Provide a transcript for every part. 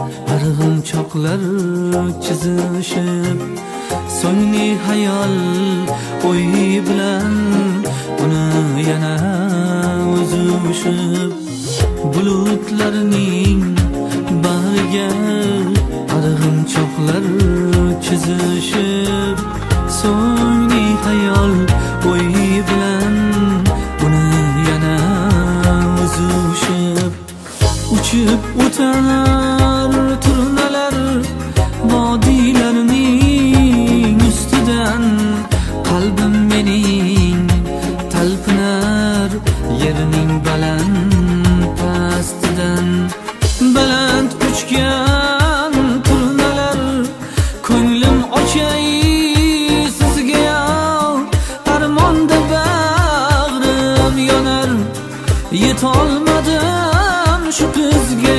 arg'imchoqlar chizishib, so'ngni hayol o'y bilan uni yana o'zishib, bulutlarning bag'riga arg'imchoqlar chizishib, so'ngni hayol o'y bilan uni yana o'zishib, uchib o'tar turnalar vodiylarning ustidan, qalbim mening talpinar yerning baland pastidan. Baland uchgan turnalar ko'nglim ochay sizga, armonda bag'rim yonar, yetolmadim shu qizga,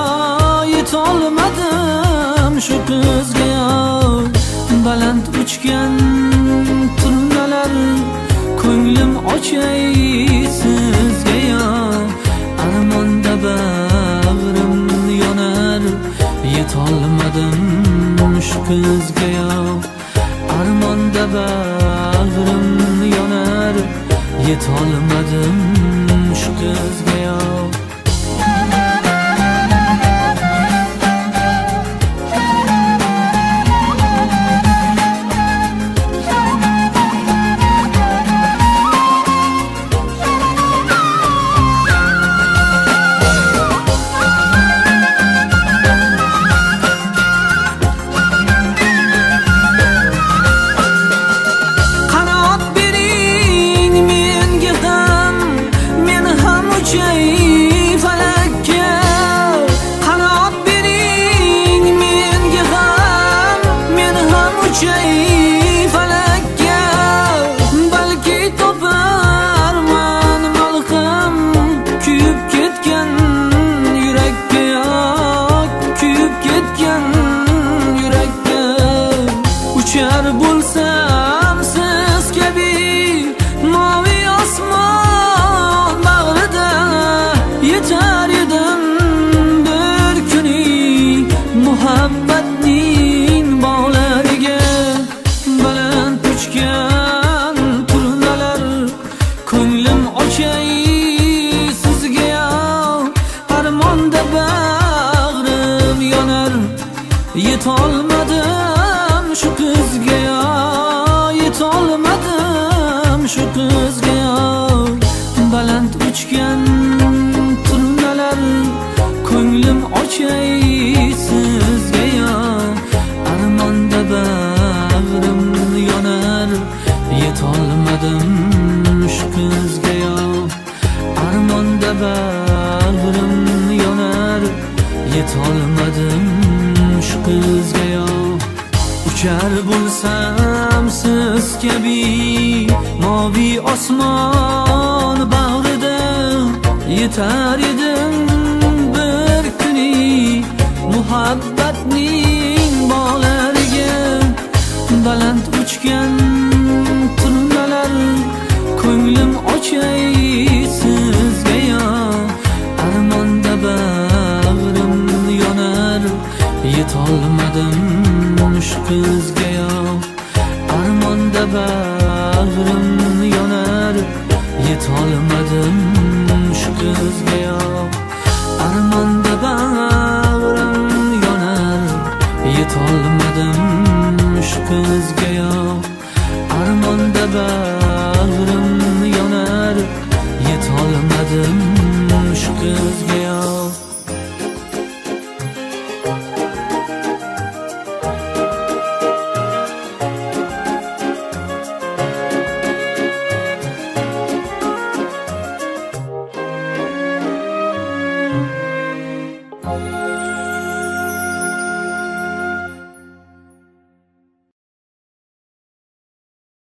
yetolmadim shu qizga. Baland uchgan turnalar ko'nglim ochay sizga, armonda bag'rim yonar, yetolmadim shu qizga, armonda bag'rim yonar, yetolmadim shu qizga. Uchar bo'lsam siz kabi mavi osmon bag'rida, yetar edim bir kuni muhabbatning bog'lariga. Baland uchgan turnalar ko'nglim ochay sizga, armonda bag'rim yonar, yetolmadim shu qizga, yetolmadim shu qizga. Baland uchgan turnalar ko'nglim ochay sizga, armonda bag'rim yonar, yetolmadim shu qizga, armonda bag'rim yonar, yetolmadim shu qizga. Uchar bo'lsam siz kabi mavi osmon bag'rida, yetar edim bir kuni muhabbatning bog'lariga. Baland uchgan turnalar ko'nglim ochay sizga, armonda bag'rim yonar, yetolmadim shu qizga, armonda bag'rim yonar, yetolmadim shu qizga, armonda bag'rim yonar, yetolmadim shu qizga.